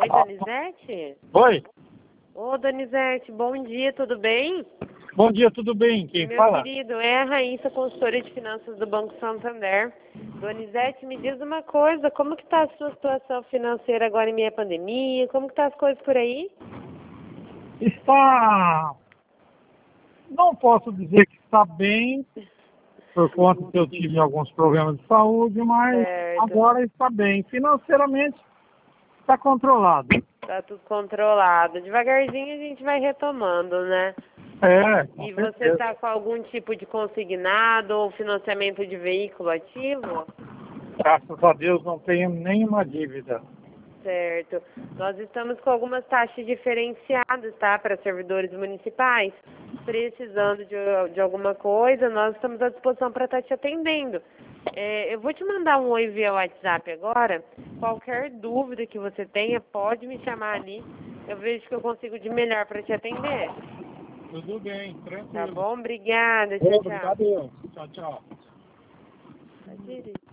Oi, Donizete? Oi, Ô, Donizete, bom dia, tudo bem? bom dia, tudo bem? Quem Meu fala? querido, é a Raíssa, consultora de finanças do Banco Santander. Donizete, me diz uma coisa, como que tá a sua situação financeira agora em meio à pandemia? Como que tá as coisas por aí? Está... Não posso dizer que está bem, por conta que eu tive alguns problemas de saúde, mas Certo, agora está bem. Financeiramente está controlado. tá tudo controlado. Devagarzinho a gente vai retomando, né? É, com E você certeza. tá com algum tipo de consignado ou financiamento de veículo ativo? Graças a Deus não tenho nenhuma dívida. Certo. Nós estamos com algumas taxas diferenciadas, tá, para servidores municipais. Precisando de alguma coisa, nós estamos à disposição para estar te atendendo. Eu vou te mandar um oi via WhatsApp agora. Qualquer dúvida que você tenha, pode me chamar ali. Eu vejo que eu consigo de melhor para te atender. Tudo bem, Tá tranquilo. bom? Obrigada. Tchau, tchau. Obrigado. Tchau, tchau. Pode ir.